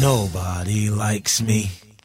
Nobody likes me.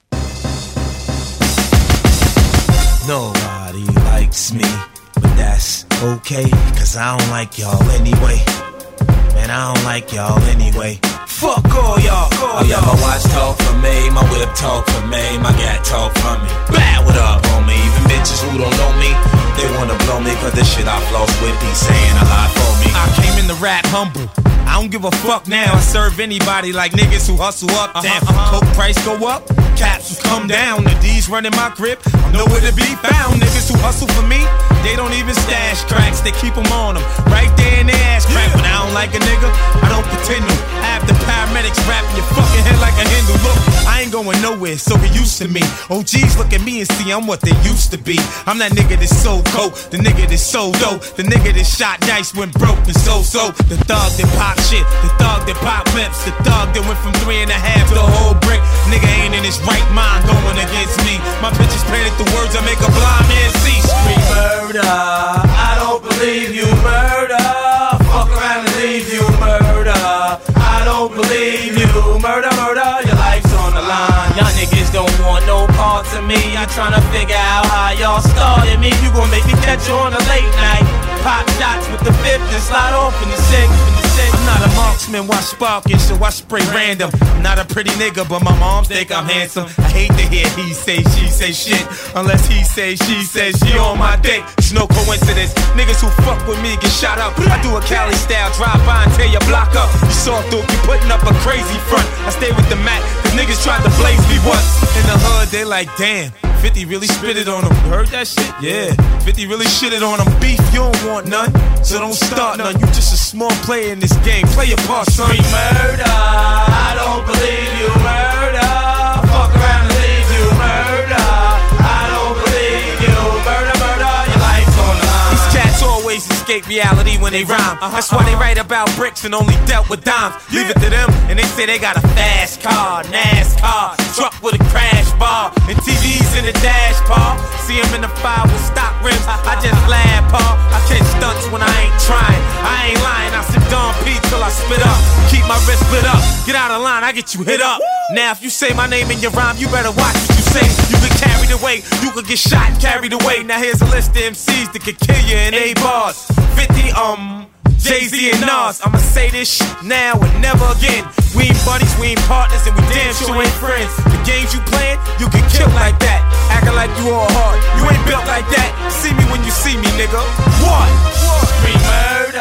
Nobody likes me. But that's okay, cause I don't like y'all anyway. Man, I don't like y'all anyway. Fuck all y'all. Yeah, my watch talk for me, my whip talk for me, my gat talk for me. Bad, what up, homie? Even bitches who don't know me, they wanna blow me, cause this shit I floss with be saying a lot for me. I came in the rap humble, I don't give a fuck now. I serve anybody like niggas who hustle up. Damn, coke price go up, capsules come down. The D's running my grip, I'm nowhere to be found. Niggas who hustle for me, they don't even stash cracks, they keep them on them, right there in their ass crack. When I don't like a nigga, I don't pretend to. Have the paramedics wrapping your fucking head like a Hindu. Look, I ain't going nowhere, so get used to me. OGs look at me and see I'm what they used to be. I'm that nigga that's so coke, the nigga that's so dope, the nigga that shot dice when broke and so. The thug that pop shit, the thug that pop lips, the thug that went from 3.5 to a whole brick. Nigga ain't in his right mind going against me. My bitches painted the words that make a blind man see. Scream murder, I don't believe you, murder. Fuck around and leave you, murder. I don't believe you, murder, murder. Your life's on the line. Y'all niggas don't want no parts of me. I'm tryna figure out how y'all started me. You gon' make me catch you on a late night. Pop shots with the fifth and slide off in the sixth. I'm not a marksman, watch sparking, so I spray random. I'm not a pretty nigga, but my moms think I'm handsome. I hate to hear he say, she say shit, unless he say, she say, she on my dick. It's no coincidence, niggas who fuck with me get shot up. I do a Cali style, drive by and tear your block up. You saw through, you putting up a crazy front. I stay with the Mac, cause niggas tried to blaze me once. In the hood, they like, damn, 50 really spitted on him. You heard that shit? Yeah, 50 really shitted on him. Beef, you don't want none, so don't start none. You just a small player in this game, play your part, son. Murder, I don't believe you, murder. Fuck around and leave you, murder. I don't believe you, murder, murder. Your life's on the line. These cats always escape reality when they rhyme. That's why they write about bricks and only dealt with dimes. Leave it to them, and they say they got a fast car, NASCAR, truck with a crash bar, and TVs in the dash, Paul. See him in the fire with stock rims, I just laugh, Paul. I catch stunts when I ain't trying, I ain't lying. I sit Don P till I spit up, keep my wrist split up. Get out of line, I get you hit up. Now if you say my name in your rhyme, you better watch what you say. You get carried away, you could get shot and carried away. Now here's a list of MCs that could kill you in 8 bars. 50 Jay-Z and Nas, I'ma say this shit now and never again. We ain't buddies, we ain't partners, and we damn sure ain't friends. The games you playing, you get killed like that. Acting like you all hard, you ain't built like that. See me when you see me, nigga. What? Scream murder,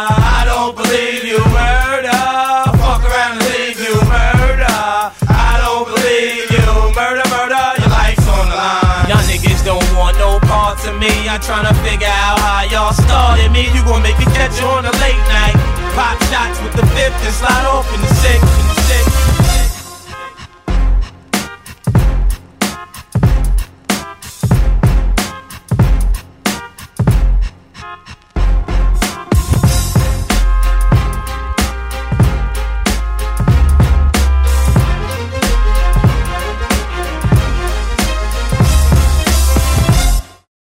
I don't believe you, murder. Fuck around and leave you, murder. I don't believe you, murder, murder. Your life's on the line. Y'all niggas don't want no parts of me. I'm tryna figure out how y'all started me. You gon' make me catch you on a late night. Pop shots with the fifth and slide off in the sixth.